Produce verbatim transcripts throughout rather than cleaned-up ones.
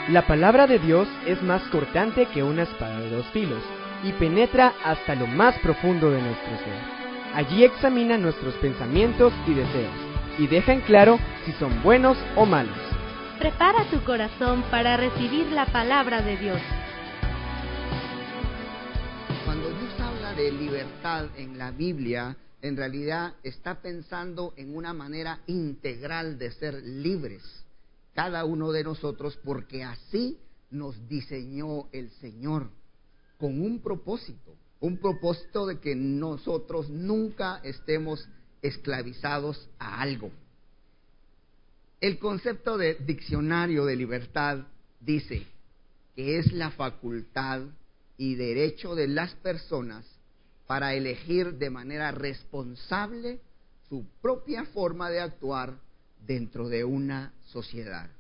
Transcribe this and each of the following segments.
La palabra de Dios es más cortante que una espada de dos filos y penetra hasta lo más profundo de nuestro ser. Allí examina nuestros pensamientos y deseos y deja en claro si son buenos o malos. Prepara tu corazón para recibir la palabra de Dios. Cuando Dios habla de libertad en la Biblia, en realidad está pensando en una manera integral de ser libres, cada uno de nosotros, porque así nos diseñó el Señor, con un propósito, un propósito de que nosotros nunca estemos esclavizados a algo. El concepto de diccionario de libertad dice que es la facultad y derecho de las personas para elegir de manera responsable su propia forma de actuar dentro de una sociedad.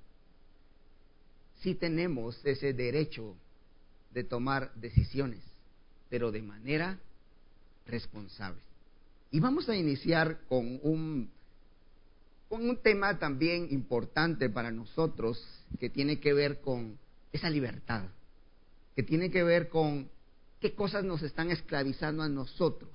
Sí tenemos ese derecho de tomar decisiones, pero de manera responsable. Y vamos a iniciar con un, con un tema también importante para nosotros, que tiene que ver con esa libertad, que tiene que ver con qué cosas nos están esclavizando a nosotros.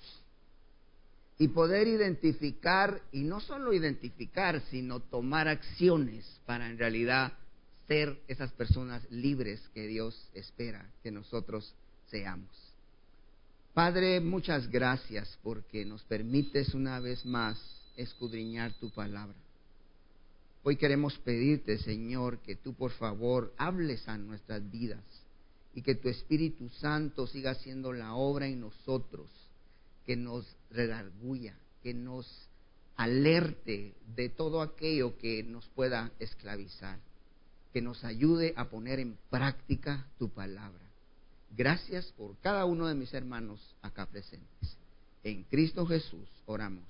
Y poder identificar, y no solo identificar, sino tomar acciones para en realidad ser esas personas libres que Dios espera que nosotros seamos. Padre, muchas gracias porque nos permites una vez más escudriñar tu palabra. Hoy queremos pedirte, Señor, que tú por favor hables a nuestras vidas y que tu Espíritu Santo siga haciendo la obra en nosotros, que nos redarguya, que nos alerte de todo aquello que nos pueda esclavizar, que nos ayude a poner en práctica tu palabra. Gracias por cada uno de mis hermanos acá presentes. En Cristo Jesús oramos.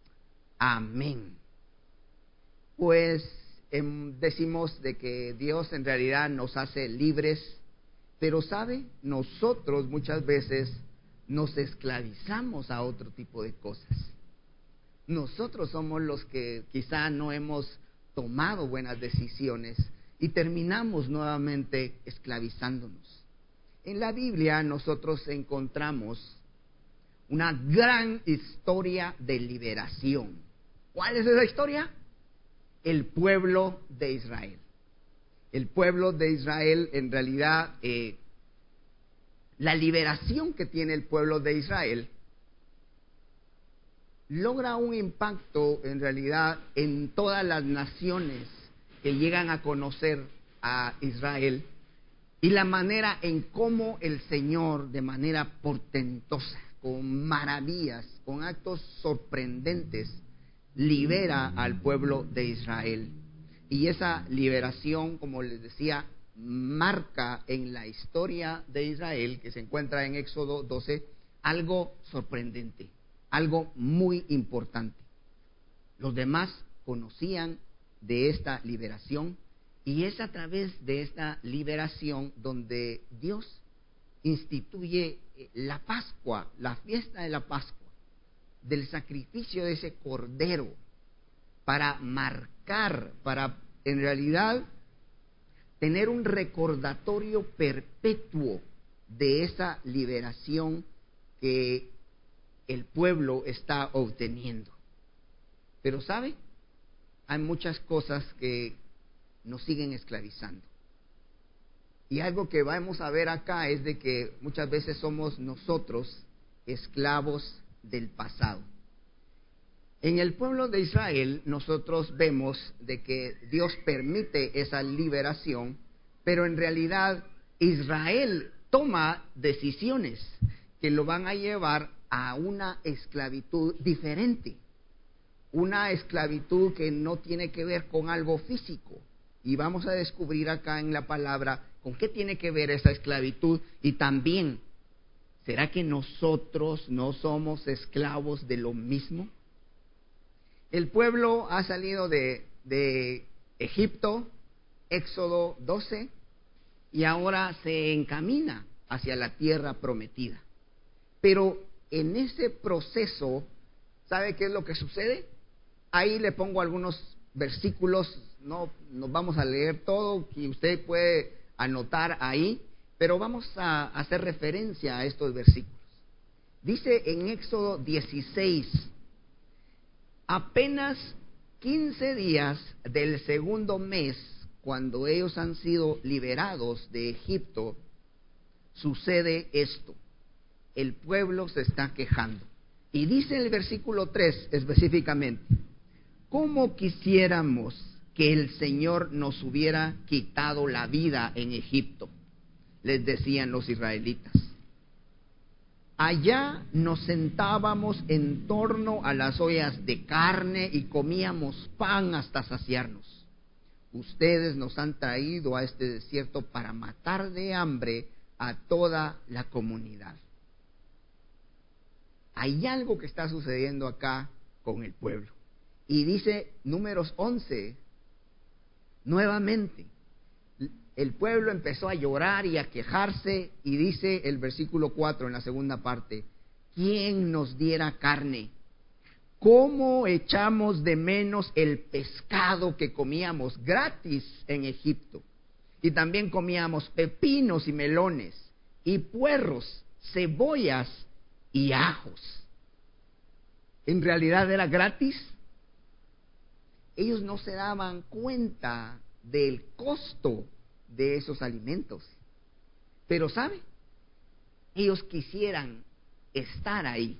Amén. Pues eh, decimos de que Dios en realidad nos hace libres, pero sabe, nosotros muchas veces nos esclavizamos a otro tipo de cosas. Nosotros somos los que quizá no hemos tomado buenas decisiones y terminamos nuevamente esclavizándonos. En la Biblia nosotros encontramos una gran historia de liberación. ¿Cuál es esa historia? El pueblo de Israel. El pueblo de Israel, en realidad, eh, la liberación que tiene el pueblo de Israel logra un impacto, en realidad, en todas las naciones que llegan a conocer a Israel, y la manera en cómo el Señor, de manera portentosa, con maravillas, con actos sorprendentes, libera al pueblo de Israel. Y esa liberación, como les decía, marca en la historia de Israel, que se encuentra en Éxodo doce, algo sorprendente, algo muy importante. Los demás conocían de esta liberación, y es a través de esta liberación donde Dios instituye la Pascua, la fiesta de la Pascua, del sacrificio de ese cordero, para marcar, para en realidad tener un recordatorio perpetuo de esa liberación que el pueblo está obteniendo. Pero ¿sabe? Hay muchas cosas que nos siguen esclavizando. Y algo que vamos a ver acá es de que muchas veces somos nosotros esclavos del pasado. En el pueblo de Israel nosotros vemos de que Dios permite esa liberación, pero en realidad Israel toma decisiones que lo van a llevar a una esclavitud diferente, una esclavitud que no tiene que ver con algo físico. Y vamos a descubrir acá en la palabra con qué tiene que ver esa esclavitud. Y también, ¿será que nosotros no somos esclavos de lo mismo? El pueblo ha salido de, de Egipto, Éxodo doce, y ahora se encamina hacia la tierra prometida. Pero en ese proceso, ¿sabe qué es lo que sucede? Ahí le pongo algunos versículos, no nos vamos a leer todo, y usted puede anotar ahí, pero vamos a hacer referencia a estos versículos. Dice en Éxodo dieciséis, apenas quince días del segundo mes, cuando ellos han sido liberados de Egipto, sucede esto. El pueblo se está quejando. Y dice el versículo tres específicamente, ¿cómo quisiéramos que el Señor nos hubiera quitado la vida en Egipto? Les decían los israelitas. Allá nos sentábamos en torno a las ollas de carne y comíamos pan hasta saciarnos. Ustedes nos han traído a este desierto para matar de hambre a toda la comunidad. Hay algo que está sucediendo acá con el pueblo. Y dice Números once, nuevamente, el pueblo empezó a llorar y a quejarse, y dice el versículo cuatro en la segunda parte, ¿quién nos diera carne? ¿Cómo echamos de menos el pescado que comíamos gratis en Egipto? Y también comíamos pepinos y melones, y puerros, cebollas y ajos. ¿En realidad era gratis? Ellos no se daban cuenta del costo de esos alimentos. Pero ¿sabe? Ellos quisieran estar ahí.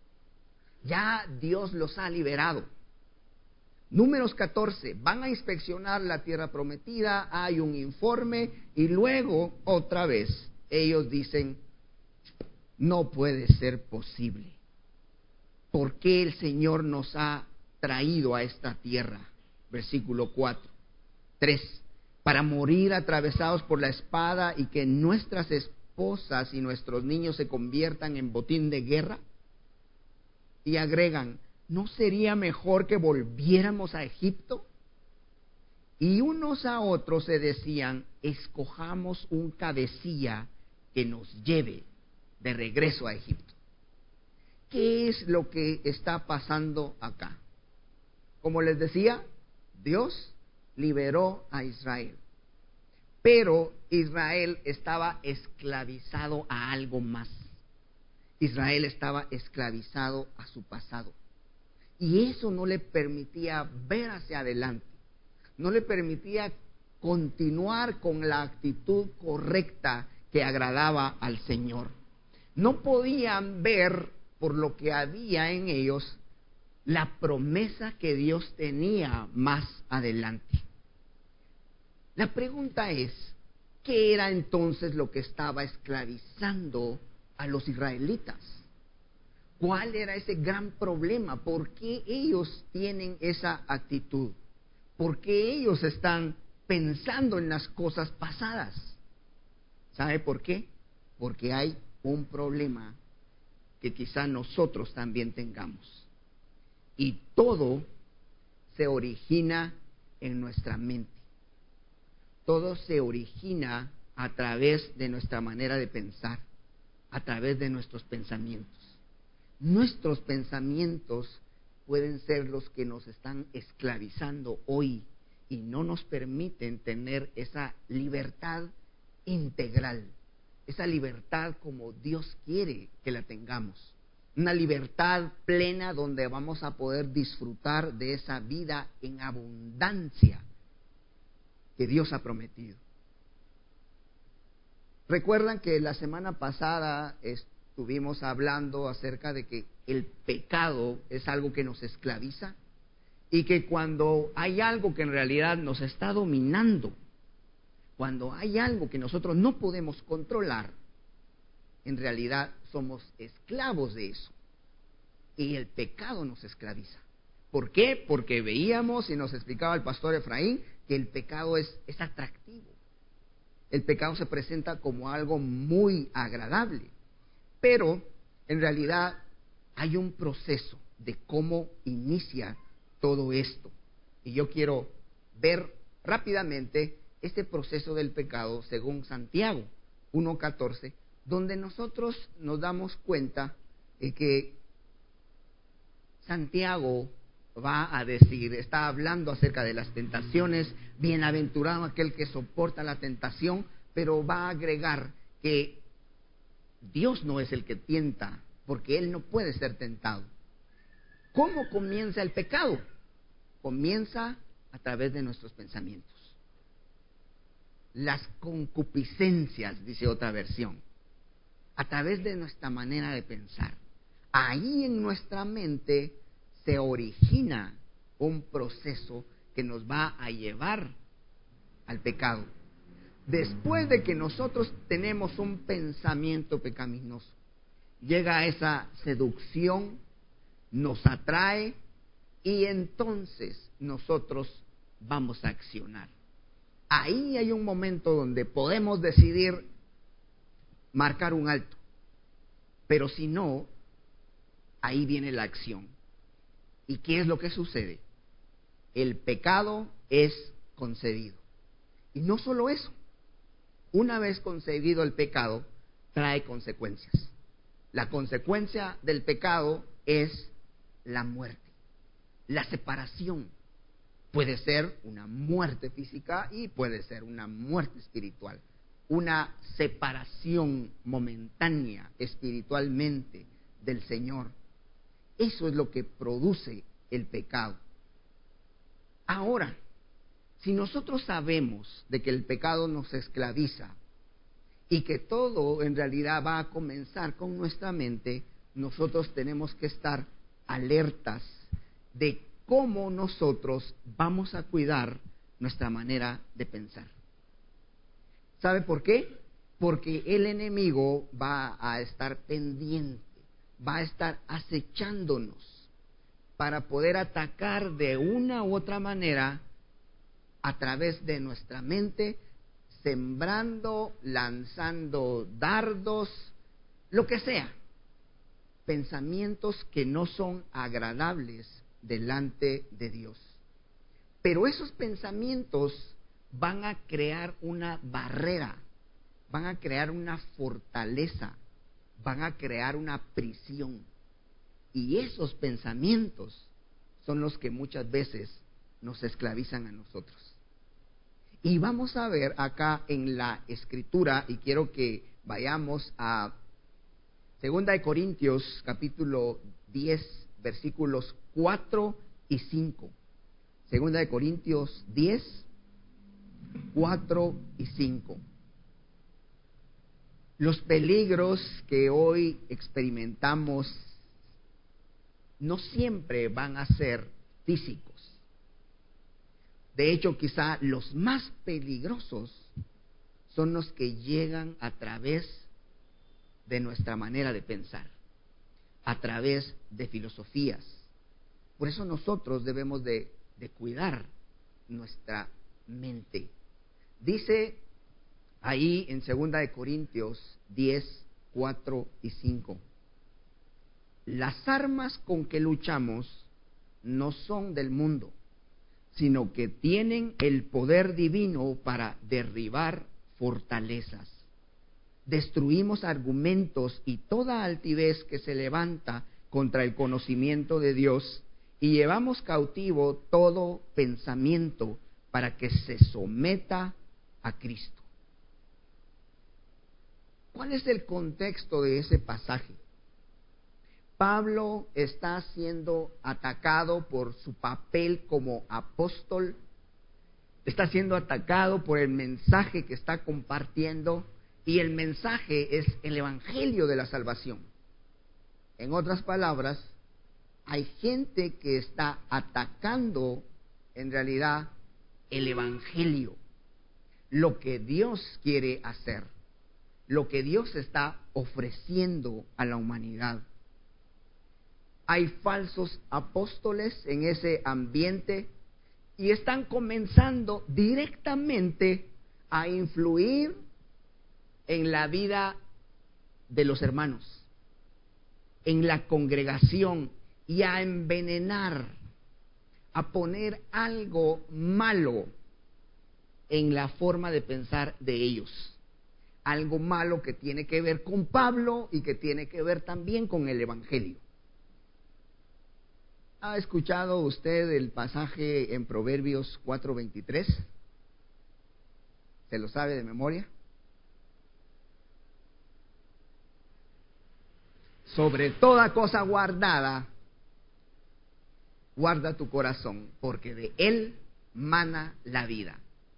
Ya Dios los ha liberado. Números catorce, van a inspeccionar la tierra prometida, hay un informe y luego otra vez ellos dicen, no puede ser posible. ¿Por qué el Señor nos ha traído a esta tierra? Versículo cuatro. tres. Para morir atravesados por la espada y que nuestras esposas y nuestros niños se conviertan en botín de guerra. Y agregan, ¿no sería mejor que volviéramos a Egipto? Y unos a otros se decían, escojamos un cabecilla que nos lleve de regreso a Egipto. ¿Qué es lo que está pasando acá? Como les decía, Dios liberó a Israel, pero Israel estaba esclavizado a algo más. Israel estaba esclavizado a su pasado, y eso no le permitía ver hacia adelante, no le permitía continuar con la actitud correcta que agradaba al Señor. No podían ver, por lo que había en ellos, la promesa que Dios tenía más adelante. La pregunta es, ¿qué era entonces lo que estaba esclavizando a los israelitas? ¿Cuál era ese gran problema? ¿Por qué ellos tienen esa actitud? ¿Por qué ellos están pensando en las cosas pasadas? ¿Sabe por qué? Porque hay un problema que quizá nosotros también tengamos. Y todo se origina en nuestra mente. Todo se origina a través de nuestra manera de pensar, a través de nuestros pensamientos. Nuestros pensamientos pueden ser los que nos están esclavizando hoy y no nos permiten tener esa libertad integral, esa libertad como Dios quiere que la tengamos. Una libertad plena donde vamos a poder disfrutar de esa vida en abundancia que Dios ha prometido. Recuerdan que la semana pasada estuvimos hablando acerca de que el pecado es algo que nos esclaviza y que cuando hay algo que en realidad nos está dominando, cuando hay algo que nosotros no podemos controlar, en realidad somos esclavos de eso. Y el pecado nos esclaviza. ¿Por qué? Porque veíamos y nos explicaba el pastor Efraín que el pecado es, es atractivo. El pecado se presenta como algo muy agradable. Pero en realidad hay un proceso de cómo inicia todo esto. Y yo quiero ver rápidamente este proceso del pecado según Santiago uno catorce, donde nosotros nos damos cuenta de que Santiago va a decir, está hablando acerca de las tentaciones, bienaventurado aquel que soporta la tentación, pero va a agregar que Dios no es el que tienta, porque Él no puede ser tentado. ¿Cómo comienza el pecado? Comienza a través de nuestros pensamientos. Las concupiscencias, dice otra versión, a través de nuestra manera de pensar. Ahí en nuestra mente se origina un proceso que nos va a llevar al pecado. Después de que nosotros tenemos un pensamiento pecaminoso, llega esa seducción, nos atrae y entonces nosotros vamos a accionar. Ahí hay un momento donde podemos decidir marcar un alto, pero si no, ahí viene la acción. ¿Y qué es lo que sucede? El pecado es concebido. Y no solo eso, una vez concebido el pecado, trae consecuencias. La consecuencia del pecado es la muerte, la separación. Puede ser una muerte física y puede ser una muerte espiritual. Una separación momentánea espiritualmente del Señor. Eso es lo que produce el pecado. Ahora, si nosotros sabemos de que el pecado nos esclaviza y que todo en realidad va a comenzar con nuestra mente, nosotros tenemos que estar alertas de cómo nosotros vamos a cuidar nuestra manera de pensar. ¿Sabe por qué? Porque el enemigo va a estar pendiente, va a estar acechándonos para poder atacar de una u otra manera a través de nuestra mente, sembrando, lanzando dardos, lo que sea, pensamientos que no son agradables delante de Dios. Pero esos pensamientos van a crear una barrera, van a crear una fortaleza, van a crear una prisión. Y esos pensamientos son los que muchas veces nos esclavizan a nosotros. Y vamos a ver acá en la Escritura, y quiero que vayamos a Segunda de Corintios, capítulo diez, versículos cuatro y cinco. Segunda de Corintios diez, cuatro y cinco. Los peligros que hoy experimentamos no siempre van a ser físicos. De hecho, quizá los más peligrosos son los que llegan a través de nuestra manera de pensar, a través de filosofías. Por eso nosotros debemos de, de cuidar nuestra mente. Dice ahí en Segunda de Corintios diez, cuatro y cinco. Las armas con que luchamos no son del mundo, sino que tienen el poder divino para derribar fortalezas. Destruimos argumentos y toda altivez que se levanta contra el conocimiento de Dios y llevamos cautivo todo pensamiento para que se someta a Cristo. ¿Cuál es el contexto de ese pasaje? Pablo está siendo atacado por su papel como apóstol, está siendo atacado por el mensaje que está compartiendo, y el mensaje es el evangelio de la salvación. En otras palabras, hay gente que está atacando en realidad el evangelio, lo que Dios quiere hacer, lo que Dios está ofreciendo a la humanidad. Hay falsos apóstoles en ese ambiente y están comenzando directamente a influir en la vida de los hermanos, en la congregación, y a envenenar, a poner algo malo en la forma de pensar de ellos. Algo malo que tiene que ver con Pablo y que tiene que ver también con el evangelio. ¿Ha escuchado usted el pasaje en Proverbios cuatro veintitrés? ¿Se lo sabe de memoria? sobre toda cosa guardada, guarda tu corazón, porque de él mana la vida.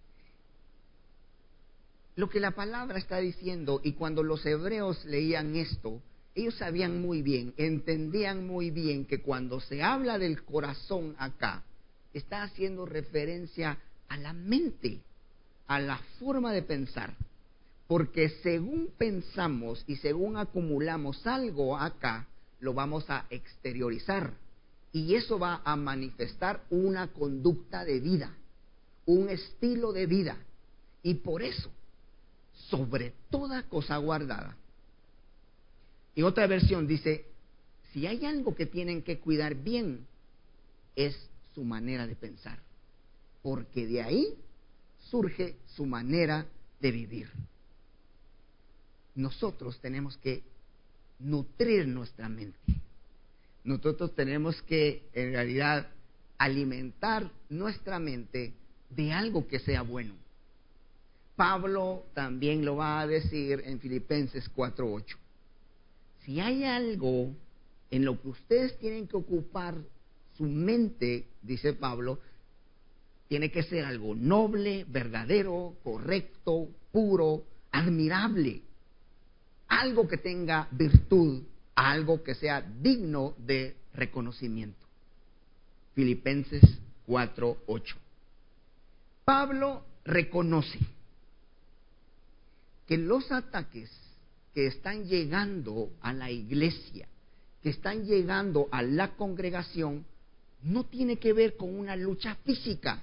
Lo que la palabra está diciendo, y cuando los hebreos leían esto, ellos sabían muy bien, entendían muy bien que cuando se habla del corazón acá, está haciendo referencia a la mente, a la forma de pensar. Porque según pensamos y según acumulamos algo acá, lo vamos a exteriorizar. Y eso va a manifestar una conducta de vida, un estilo de vida. Y por eso, sobre toda cosa guardada. Y otra versión dice, si hay algo que tienen que cuidar bien, es su manera de pensar. Porque de ahí surge su manera de vivir. Nosotros tenemos que nutrir nuestra mente. Nosotros tenemos que, en realidad, alimentar nuestra mente de algo que sea bueno. Pablo también lo va a decir en Filipenses cuatro ocho. Si hay algo en lo que ustedes tienen que ocupar su mente, dice Pablo, tiene que ser algo noble, verdadero, correcto, puro, admirable. Algo que tenga virtud, algo que sea digno de reconocimiento. Filipenses cuatro ocho. Pablo reconoce que los ataques que están llegando a la iglesia, que están llegando a la congregación, no tiene que ver con una lucha física,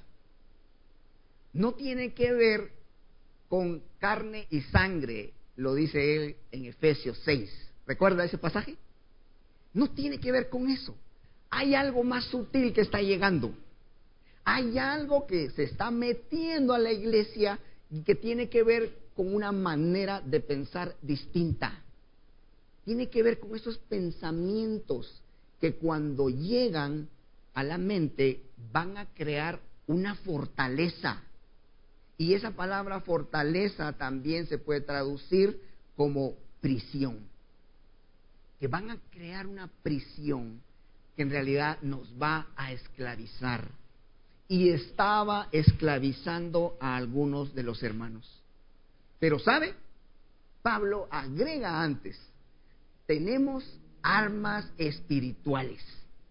no tiene que ver con carne y sangre, lo dice él en Efesios seis. ¿Recuerda ese pasaje? No tiene que ver con eso. Hay algo más sutil que está llegando. Hay algo que se está metiendo a la iglesia y que tiene que ver con una manera de pensar distinta. Tiene que ver con esos pensamientos que cuando llegan a la mente van a crear una fortaleza. Y esa palabra fortaleza también se puede traducir como prisión. Que van a crear una prisión que en realidad nos va a esclavizar. Y estaba esclavizando a algunos de los hermanos. Pero ¿sabe? Pablo agrega antes, tenemos armas espirituales.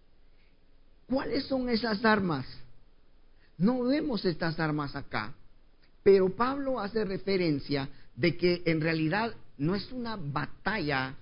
¿Cuáles son esas armas? No vemos estas armas acá, pero Pablo hace referencia de que en realidad no es una batalla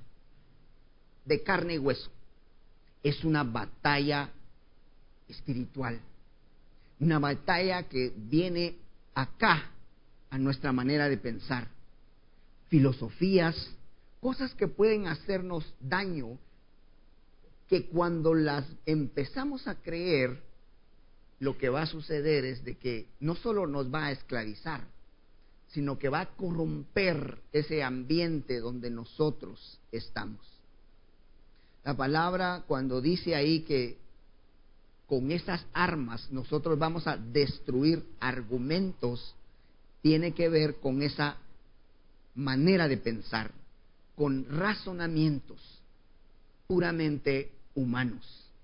de carne y hueso, es una batalla espiritual, una batalla que viene acá a nuestra manera de pensar, filosofías, cosas que pueden hacernos daño, que cuando las empezamos a creer, lo que va a suceder es de que no solo nos va a esclavizar, sino que va a corromper ese ambiente donde nosotros estamos. La palabra cuando dice ahí que con esas armas nosotros vamos a destruir argumentos, tiene que ver con esa manera de pensar, con razonamientos puramente humanos.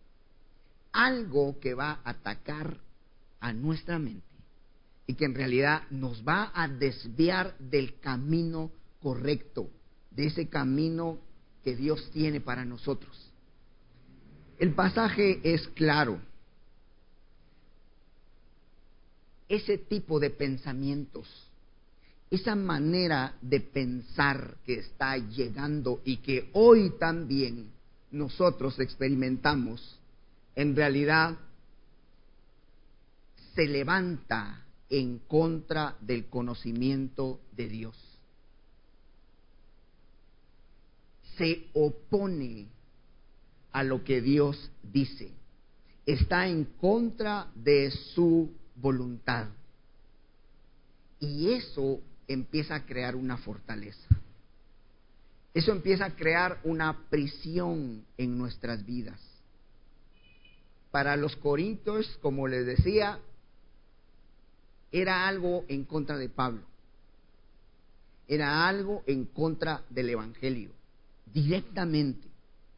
Algo que va a atacar a nuestra mente y que en realidad nos va a desviar del camino correcto, de ese camino que Dios tiene para nosotros. El pasaje es claro. Ese tipo de pensamientos, esa manera de pensar que está llegando y que hoy también nosotros experimentamos, en realidad se levanta en contra del conocimiento de Dios. Se opone a lo que Dios dice. Está en contra de su voluntad. Y eso empieza a crear una fortaleza. Eso empieza a crear una prisión en nuestras vidas. Para los corintios, como les decía, era algo en contra de Pablo. Era algo en contra del Evangelio, directamente.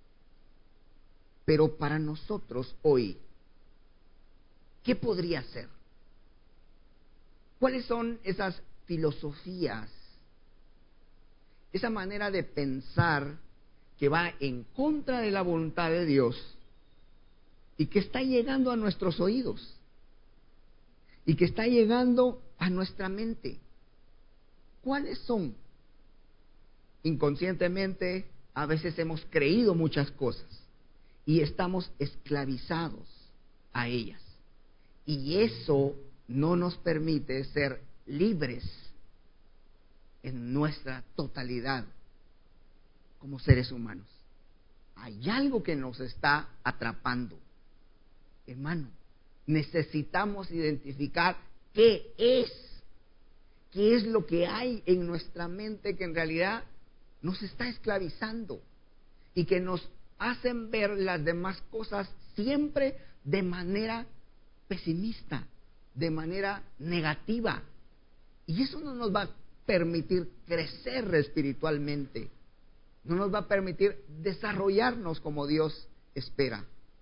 Pero para nosotros hoy, ¿qué podría ser? ¿Cuáles son esas filosofías, esa manera de pensar que va en contra de la voluntad de Dios y que está llegando a nuestros oídos y que está llegando a nuestra mente? ¿Cuáles son? Inconscientemente, a veces hemos creído muchas cosas y estamos esclavizados a ellas. Y eso no nos permite ser libres en nuestra totalidad como seres humanos. Hay algo que nos está atrapando. Hermano, necesitamos identificar qué es, qué es lo que hay en nuestra mente que en realidad nos está esclavizando y que nos hacen ver las demás cosas siempre de manera pesimista, de manera negativa. Y eso no nos va a permitir crecer espiritualmente, no nos va a permitir desarrollarnos como Dios espera.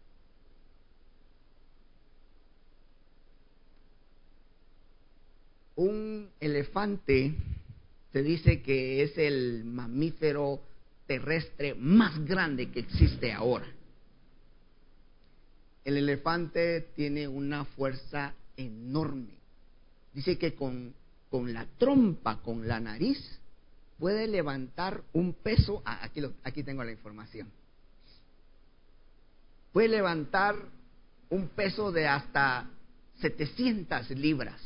Un elefante se dice que es el mamífero terrestre más grande que existe ahora. El elefante tiene una fuerza enorme. Dice que con, con la trompa, con la nariz, puede levantar un peso. Ah, aquí, lo, aquí tengo la información. Puede levantar un peso de hasta setecientas libras.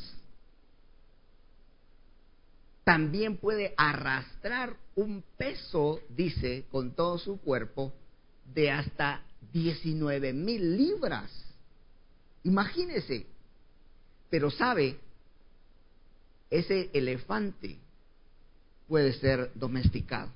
También puede arrastrar un peso, dice, con todo su cuerpo, de hasta diecinueve mil libras. Imagínese. Pero sabe, ese elefante puede ser domesticado.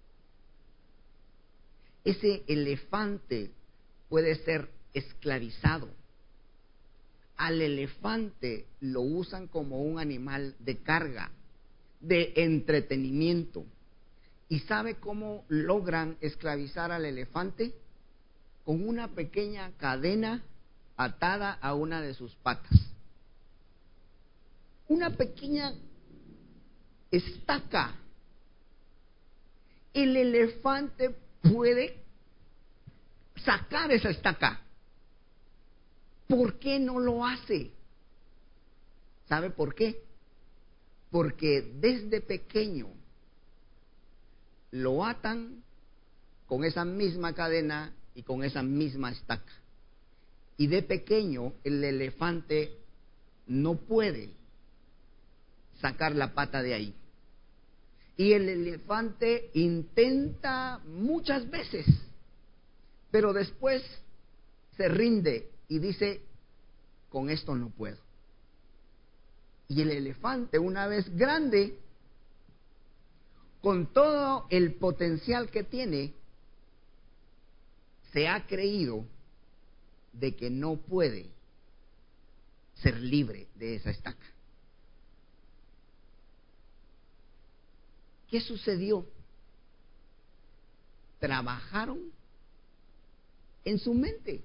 Ese elefante puede ser esclavizado. Al elefante lo usan como un animal de carga, de entretenimiento. ¿Y sabe cómo logran esclavizar al elefante? Con una pequeña cadena atada a una de sus patas. Una pequeña estaca. El elefante puede sacar esa estaca. ¿Por qué no lo hace? ¿Sabe por qué? Porque desde pequeño lo atan con esa misma cadena y con esa misma estaca. Y de pequeño el elefante no puede sacar la pata de ahí. Y el elefante intenta muchas veces, pero después se rinde y dice, con esto no puedo. Y el elefante, una vez grande, con todo el potencial que tiene, se ha creído de que no puede ser libre de esa estaca. ¿Qué sucedió? Trabajaron en su mente.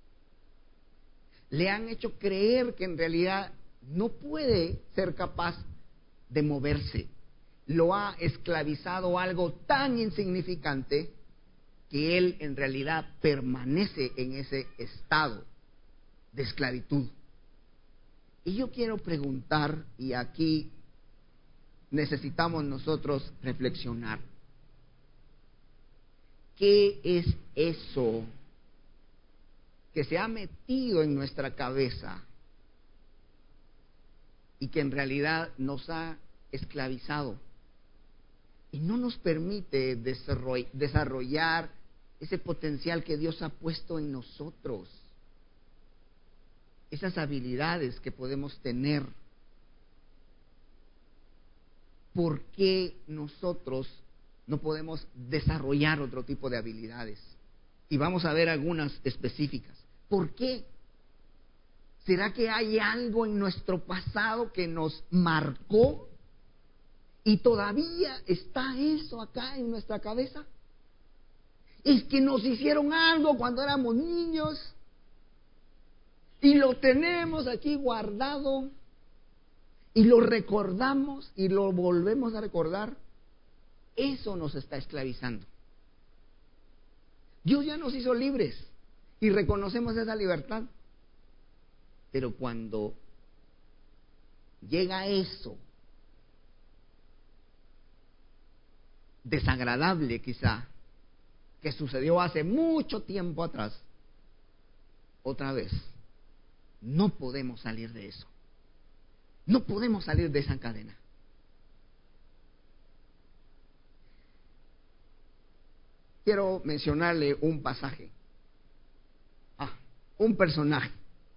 Le han hecho creer que en realidad no puede ser capaz de moverse. Lo ha esclavizado algo tan insignificante que él en realidad permanece en ese estado de esclavitud. Y yo quiero preguntar, y aquí necesitamos nosotros reflexionar, ¿qué es eso que se ha metido en nuestra cabeza y que en realidad nos ha esclavizado y no nos permite desarrollar ese potencial que Dios ha puesto en nosotros, esas habilidades que podemos tener? ¿Por qué nosotros no podemos desarrollar otro tipo de habilidades? Y vamos a ver algunas específicas. ¿Por qué? ¿Será que hay algo en nuestro pasado que nos marcó y todavía está eso acá en nuestra cabeza? Es que nos hicieron algo cuando éramos niños y lo tenemos aquí guardado y lo recordamos y lo volvemos a recordar. Eso nos está esclavizando. Dios ya nos hizo libres y reconocemos esa libertad. Pero cuando llega eso, desagradable quizá, que sucedió hace mucho tiempo atrás, otra vez, no podemos salir de eso. No podemos salir de esa cadena. Quiero mencionarle un pasaje, ah, un personaje.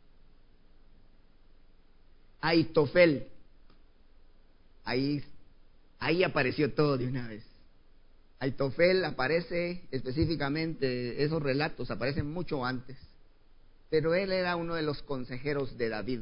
Aitofel. Ahí, ahí apareció todo de una vez. Aitofel aparece específicamente, esos relatos aparecen mucho antes, pero él era uno de los consejeros de David.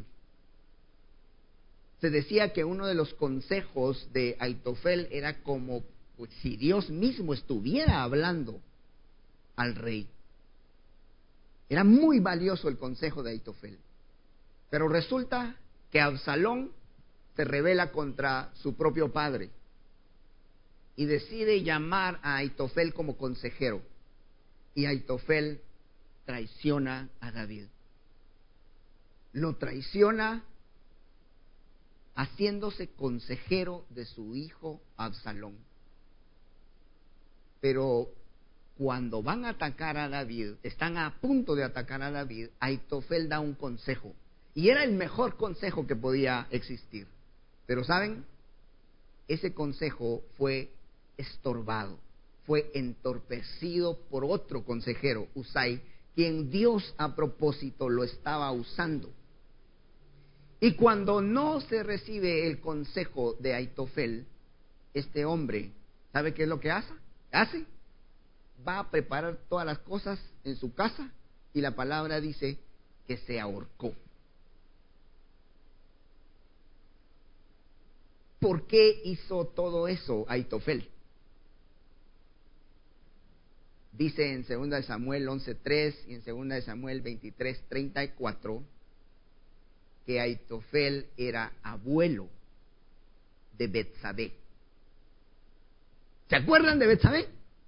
Se decía que uno de los consejos de Aitofel era como pues, si Dios mismo estuviera hablando al rey. Era muy valioso el consejo de Aitofel. Pero resulta que Absalón se rebela contra su propio padre y decide llamar a Aitofel como consejero. Y Aitofel traiciona a David. Lo traiciona haciéndose consejero de su hijo Absalón. Pero cuando van a atacar a David, están a punto de atacar a David, Aitofel da un consejo. Y era el mejor consejo que podía existir. Pero ¿saben? Ese consejo fue estorbado, fue entorpecido por otro consejero, Usai, quien Dios a propósito lo estaba usando. Y cuando no se recibe el consejo de Aitofel, este hombre, ¿sabe qué es lo que hace? ¿Hace? Va a preparar todas las cosas en su casa y la palabra dice que se ahorcó. ¿Por qué hizo todo eso Aitofel? Dice en segunda de Samuel once tres y en segunda de Samuel veintitrés treinta y cuatro que Aitofel era abuelo de Betsabé. ¿Se acuerdan de Betsabé?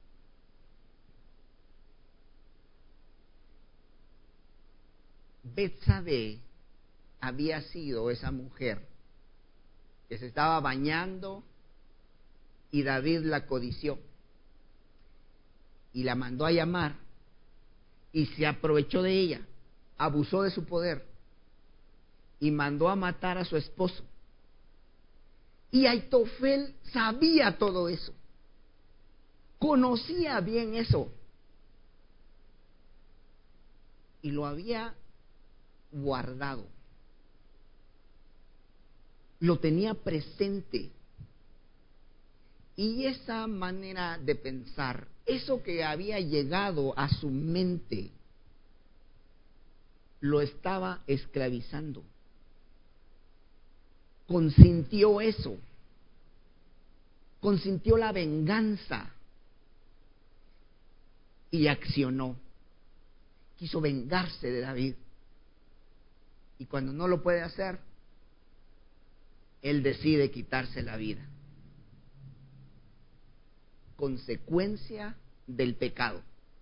Betsabé había sido esa mujer que se estaba bañando y David la codició y la mandó a llamar y se aprovechó de ella, abusó de su poder y mandó a matar a su esposo. Y Aitofel sabía todo eso, conocía bien eso y lo había guardado, lo tenía presente. Y esa manera de pensar, eso que había llegado a su mente, lo estaba esclavizando. Consintió eso, consintió la venganza y accionó. Quiso vengarse de David. Y cuando no lo puede hacer, él decide quitarse la vida. Consecuencia del pecado.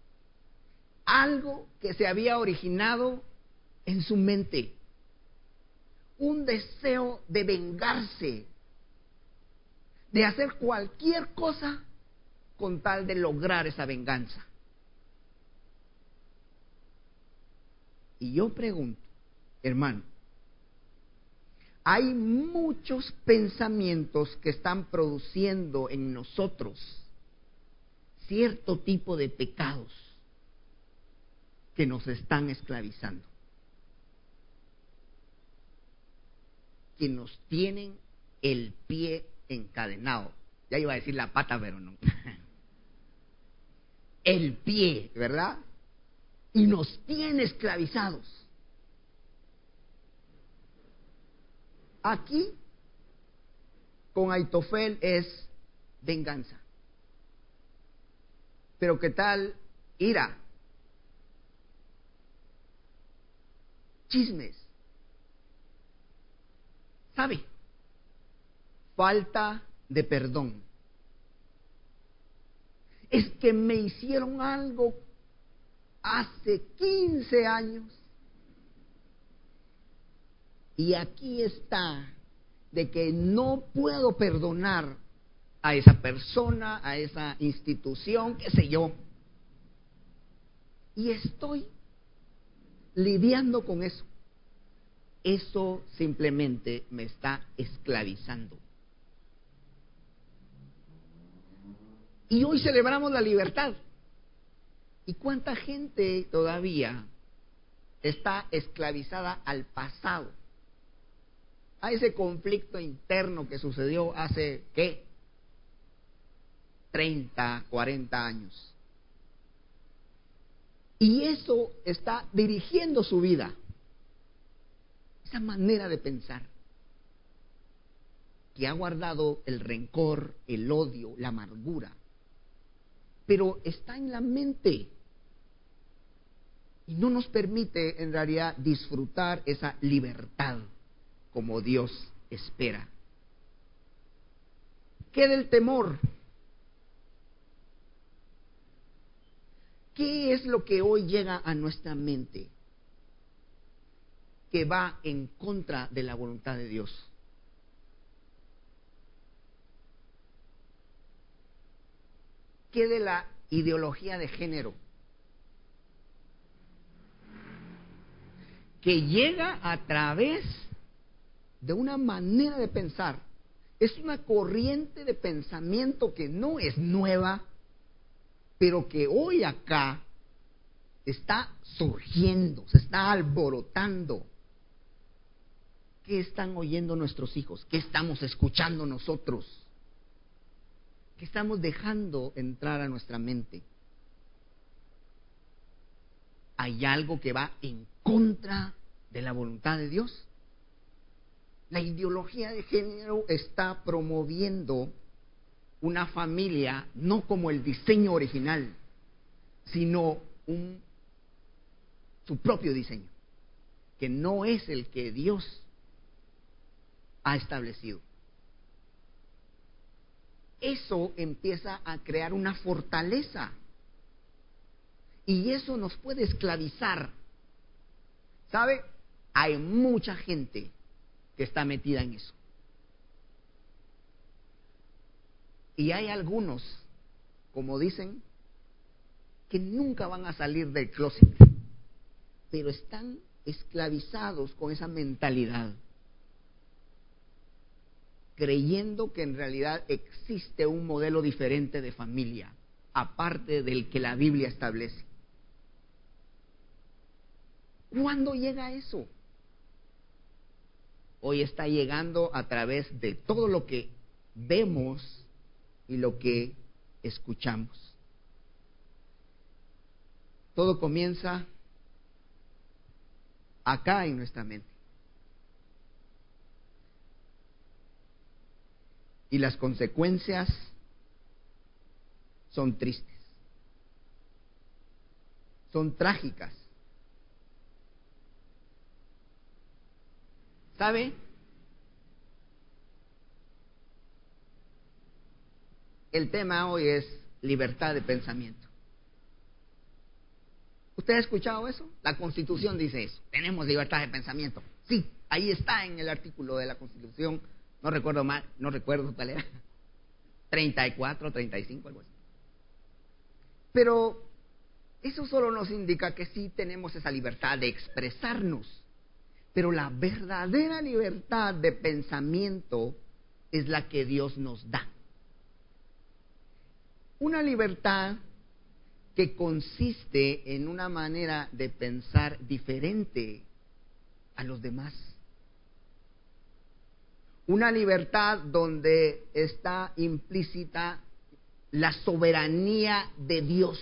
Algo que se había originado en su mente. Un deseo de vengarse, de hacer cualquier cosa con tal de lograr esa venganza. Y yo pregunto, hermano, hay muchos pensamientos que están produciendo en nosotros cierto tipo de pecados que nos están esclavizando, que nos tienen el pie encadenado. Ya iba a decir la pata, pero no. El pie, ¿verdad? Y nos tiene esclavizados. Aquí, con Aitofel es venganza. Pero ¿qué tal ira, chismes. ¿Sabe? Falta de perdón. Es que me hicieron algo hace quince años. Y aquí está, de que no puedo perdonar a esa persona, a esa institución, qué sé yo. Y estoy lidiando con eso. Eso simplemente me está esclavizando. Y hoy celebramos la libertad. ¿Y cuánta gente todavía está esclavizada al pasado? A ese conflicto interno que sucedió hace, ¿qué? treinta, cuarenta años. Y eso está dirigiendo su vida. Esa manera de pensar que ha guardado el rencor, el odio, la amargura, pero está en la mente y no nos permite en realidad disfrutar esa libertad como Dios espera. ¿Qué del temor? ¿Qué es lo que hoy llega a nuestra mente que va en contra de la voluntad de Dios? ¿Qué de la ideología de género? Que llega a través de una manera de pensar. Es una corriente de pensamiento que no es nueva, pero que hoy acá está surgiendo, se está alborotando. ¿Qué están oyendo nuestros hijos? ¿Qué estamos escuchando nosotros? ¿Qué estamos dejando entrar a nuestra mente? ¿Hay algo que va en contra de la voluntad de Dios? La ideología de género está promoviendo una familia no como el diseño original, sino un, su propio diseño, que no es el que Dios ha establecido. Eso empieza a crear una fortaleza y eso nos puede esclavizar. ¿Sabe? Hay mucha gente que está metida en eso. Y hay algunos, como dicen, que nunca van a salir del closet, pero están esclavizados con esa mentalidad, creyendo que en realidad existe un modelo diferente de familia, aparte del que la Biblia establece. ¿Cuándo llega eso? Hoy está llegando a través de todo lo que vemos y lo que escuchamos. Todo comienza acá en nuestra mente. Y las consecuencias son tristes, son trágicas. ¿Sabe? El tema hoy es libertad de pensamiento. ¿Usted ha escuchado eso? La Constitución dice eso. Tenemos libertad de pensamiento. Sí, ahí está en el artículo de la Constitución. No recuerdo mal, no recuerdo cuál era. treinta y cuatro, treinta y cinco, algo así. Pero eso solo nos indica que sí tenemos esa libertad de expresarnos. Pero la verdadera libertad de pensamiento es la que Dios nos da. Una libertad que consiste en una manera de pensar diferente a los demás. Una libertad donde está implícita la soberanía de Dios.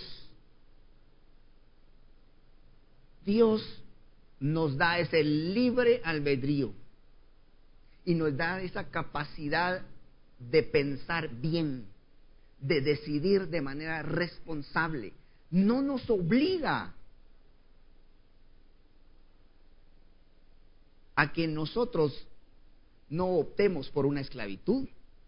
Dios nos da ese libre albedrío y nos da esa capacidad de pensar bien, de decidir de manera responsable, no nos obliga a que nosotros no optemos por una esclavitud.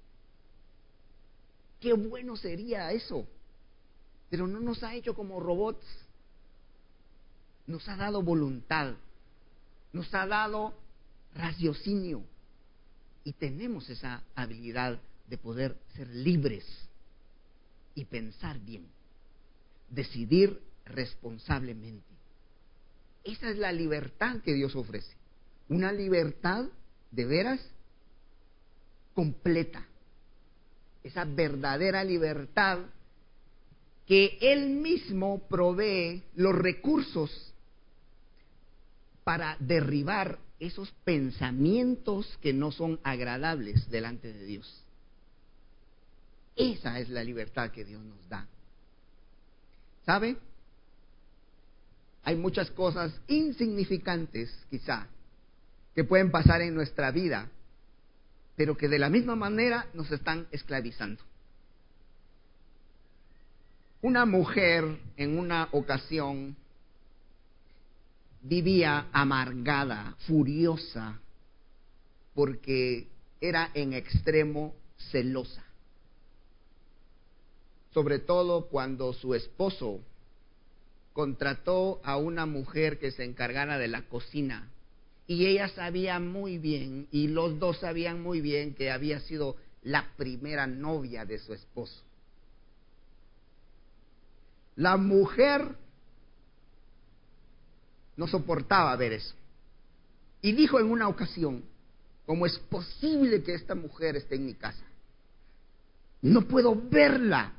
Qué bueno sería eso, pero no nos ha hecho como robots. Nos ha dado voluntad, nos ha dado raciocinio y tenemos esa habilidad de poder ser libres y pensar bien, decidir responsablemente. Esa es la libertad que Dios ofrece, una libertad de veras completa, esa verdadera libertad que Él mismo provee los recursos para derribar esos pensamientos que no son agradables delante de Dios. Esa es la libertad que Dios nos da. ¿Sabe? Hay muchas cosas insignificantes, quizá, que pueden pasar en nuestra vida, pero que de la misma manera nos están esclavizando. Una mujer en una ocasión vivía amargada, furiosa, porque era en extremo celosa. Sobre todo cuando su esposo contrató a una mujer que se encargara de la cocina. Y ella sabía muy bien, y los dos sabían muy bien, que había sido la primera novia de su esposo. La mujer no soportaba ver eso. Y dijo en una ocasión: ¿cómo es posible que esta mujer esté en mi casa? No puedo verla.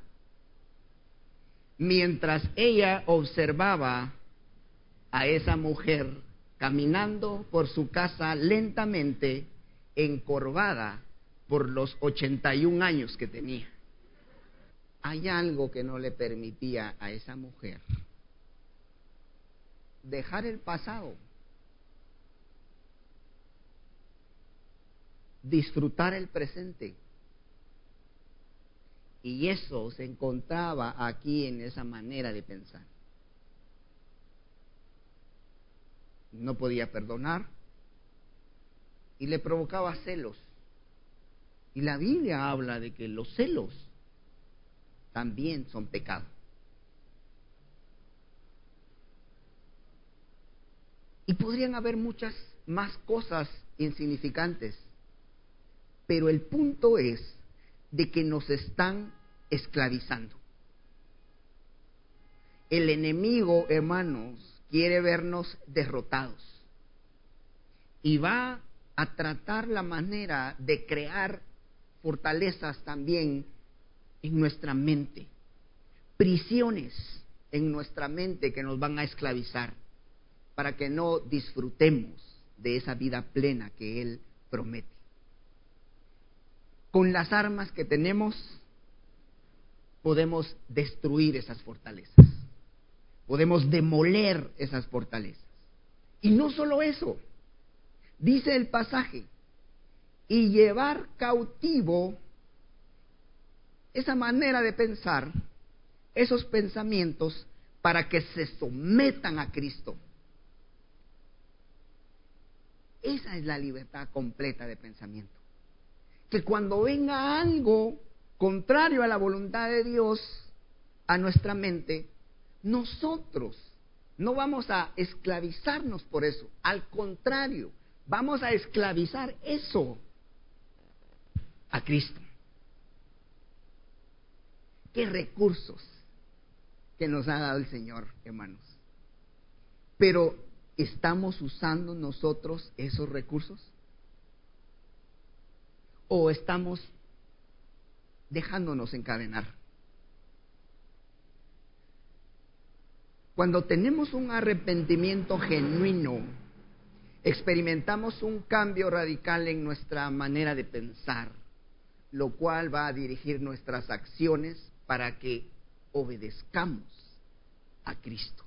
Mientras ella observaba a esa mujer caminando por su casa lentamente, encorvada por los ochenta y un años que tenía. Hay algo que no le permitía a esa mujer dejar el pasado, disfrutar el presente. Y eso se encontraba aquí en esa manera de pensar. No podía perdonar y le provocaba celos. Y la Biblia habla de que los celos también son pecado. Y podrían haber muchas más cosas insignificantes, pero el punto es de que nos están esclavizando. El enemigo, hermanos, quiere vernos derrotados y va a tratar la manera de crear fortalezas también en nuestra mente, prisiones en nuestra mente que nos van a esclavizar para que no disfrutemos de esa vida plena que Él promete. Con las armas que tenemos podemos destruir esas fortalezas, podemos demoler esas fortalezas. Y no solo eso, dice el pasaje, y llevar cautivo esa manera de pensar, esos pensamientos, para que se sometan a Cristo. Esa es la libertad completa de pensamiento. Que cuando venga algo contrario a la voluntad de Dios a nuestra mente, nosotros no vamos a esclavizarnos por eso. Al contrario, vamos a esclavizar eso a Cristo. Qué recursos que nos ha dado el Señor, hermanos. Pero, ¿estamos usando nosotros esos recursos? ¿O estamos dejándonos encadenar? Cuando tenemos un arrepentimiento genuino, experimentamos un cambio radical en nuestra manera de pensar, lo cual va a dirigir nuestras acciones para que obedezcamos a Cristo.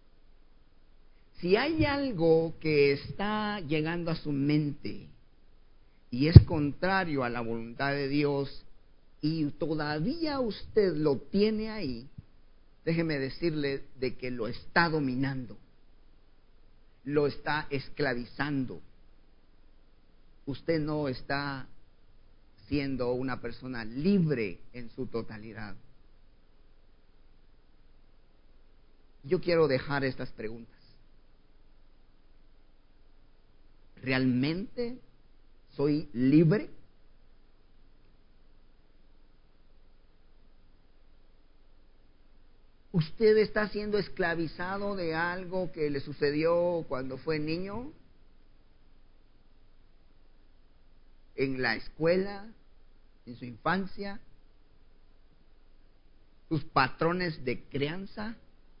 Si hay algo que está llegando a su mente y es contrario a la voluntad de Dios y todavía usted lo tiene ahí, déjeme decirle de que lo está dominando, lo está esclavizando. Usted no está siendo una persona libre en su totalidad. Yo quiero dejar estas preguntas. ¿Realmente soy libre? ¿Usted está siendo esclavizado de algo que le sucedió cuando fue niño? ¿En la escuela? ¿En su infancia? ¿Sus patrones de crianza?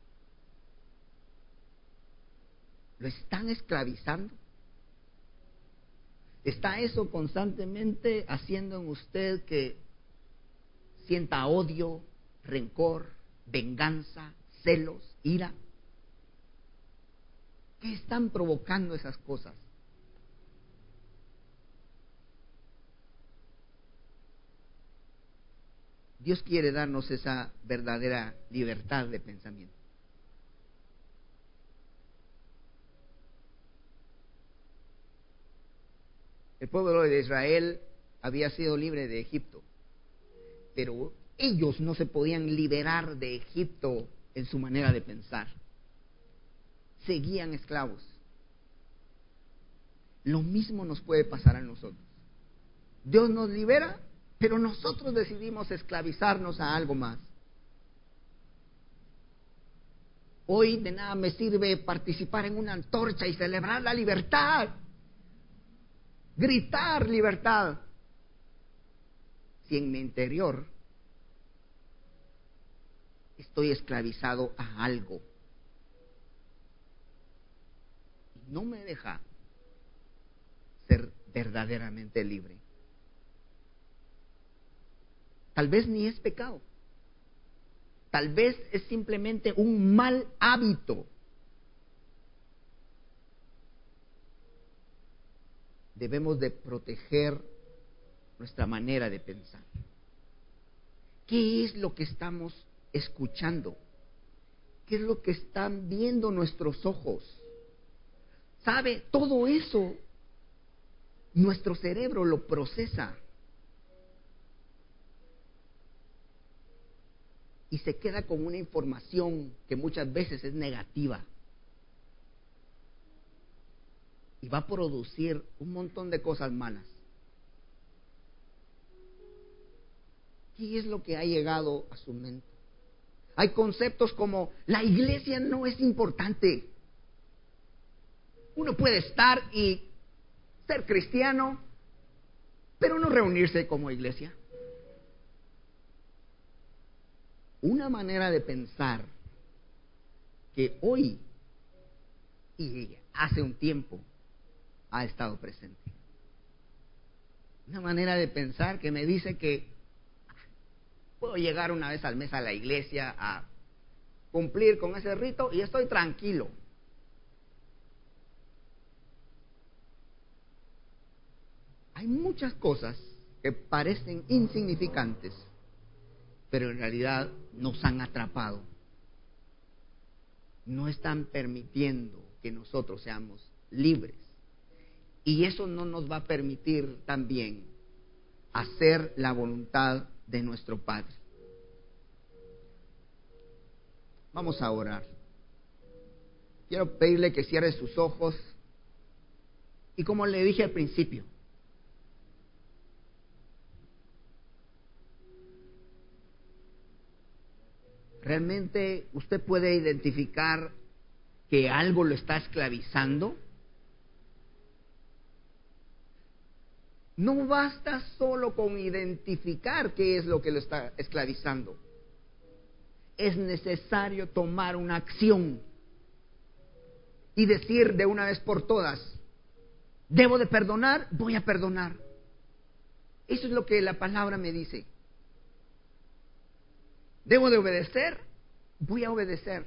¿Lo están esclavizando? ¿Está eso constantemente haciendo en usted que sienta odio, rencor, venganza, celos, ira? ¿Qué están provocando esas cosas? Dios quiere darnos esa verdadera libertad de pensamiento. El pueblo de Israel había sido libre de Egipto, pero ellos no se podían liberar de Egipto en su manera de pensar. Seguían esclavos. Lo mismo nos puede pasar a nosotros. Dios nos libera, pero nosotros decidimos esclavizarnos a algo más. Hoy de nada me sirve participar en una antorcha y celebrar la libertad, gritar libertad, si en mi interior estoy esclavizado a algo y no me deja ser verdaderamente libre. Tal vez ni es pecado, tal vez es simplemente un mal hábito. Debemos de proteger nuestra manera de pensar. ¿Qué es lo que estamos escuchando? ¿Qué es lo que están viendo nuestros ojos? ¿Sabe? Todo eso nuestro cerebro lo procesa y se queda con una información que muchas veces es negativa y va a producir un montón de cosas malas. ¿Qué es lo que ha llegado a su mente? Hay conceptos como la iglesia no es importante. Uno puede estar y ser cristiano, pero no reunirse como iglesia. Una manera de pensar que hoy y hace un tiempo ha estado presente. Una manera de pensar que me dice que puedo llegar una vez al mes a la iglesia a cumplir con ese rito y estoy tranquilo. Hay muchas cosas que parecen insignificantes, pero en realidad nos han atrapado. No están permitiendo que nosotros seamos libres. Y eso no nos va a permitir también hacer la voluntad de nuestro Padre. Vamos a orar. Quiero pedirle que cierre sus ojos. Y como le dije al principio, ¿realmente usted puede identificar que algo lo está esclavizando? No basta solo con identificar qué es lo que lo está esclavizando. Es necesario tomar una acción y decir de una vez por todas, ¿debo de perdonar? Voy a perdonar. Eso es lo que la palabra me dice. ¿Debo de obedecer? Voy a obedecer.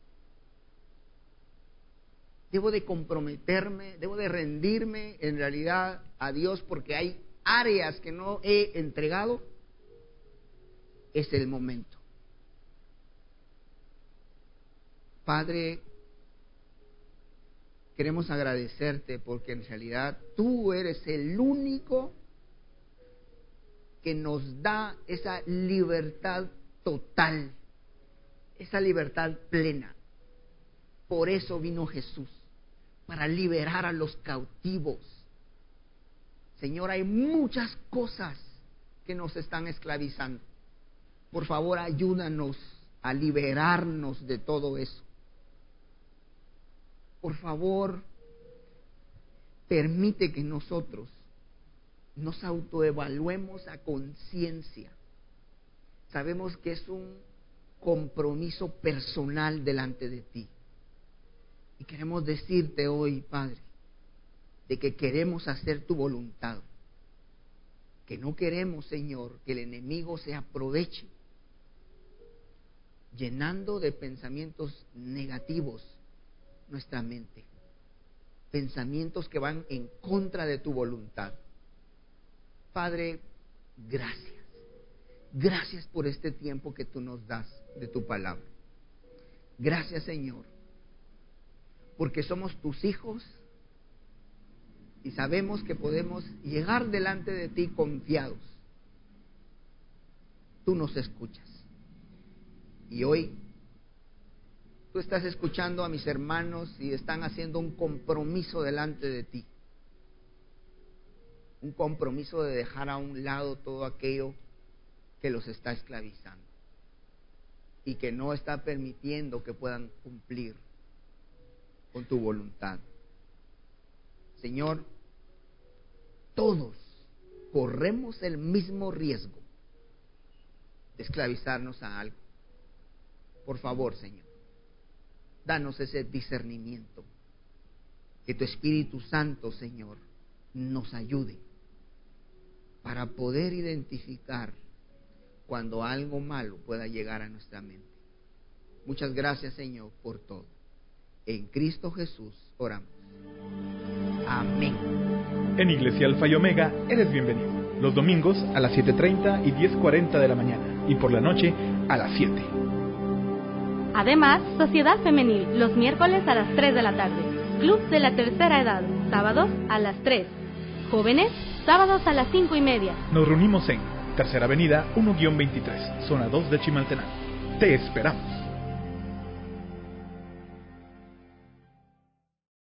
Debo de comprometerme, debo de rendirme en realidad a Dios porque hay áreas que no he entregado. Es el momento. Padre, queremos agradecerte porque en realidad tú eres el único que nos da esa libertad total, esa libertad plena. Por eso vino Jesús, para liberar a los cautivos. Señor, hay muchas cosas que nos están esclavizando. Por favor, ayúdanos a liberarnos de todo eso. Por favor, permite que nosotros nos autoevaluemos a conciencia. Sabemos que es un compromiso personal delante de ti. Y queremos decirte hoy, Padre, de que queremos hacer tu voluntad. Que no queremos, Señor, que el enemigo se aproveche llenando de pensamientos negativos nuestra mente. Pensamientos que van en contra de tu voluntad. Padre, gracias. Gracias por este tiempo que tú nos das de tu palabra. Gracias, Señor, porque somos tus hijos y sabemos que podemos llegar delante de ti confiados. Tú nos escuchas. Y hoy tú estás escuchando a mis hermanos y están haciendo un compromiso delante de ti. Un compromiso de dejar a un lado todo aquello que los está esclavizando y que no está permitiendo que puedan cumplir con tu voluntad. Señor, todos corremos el mismo riesgo de esclavizarnos a algo. Por favor, Señor, danos ese discernimiento. Que tu Espíritu Santo, Señor, nos ayude para poder identificar cuando algo malo pueda llegar a nuestra mente. Muchas gracias, Señor, por todo. En Cristo Jesús oramos. Amén. En Iglesia Alfa y Omega eres bienvenido. Los domingos a las siete treinta y diez cuarenta de la mañana y por la noche a las siete. Además, Sociedad Femenil, los miércoles a las tres de la tarde. Club de la Tercera Edad, sábados a las tres. Jóvenes, sábados a las cinco y media. Nos reunimos en Tercera Avenida uno veintitrés, Zona dos de Chimaltenango. Te esperamos.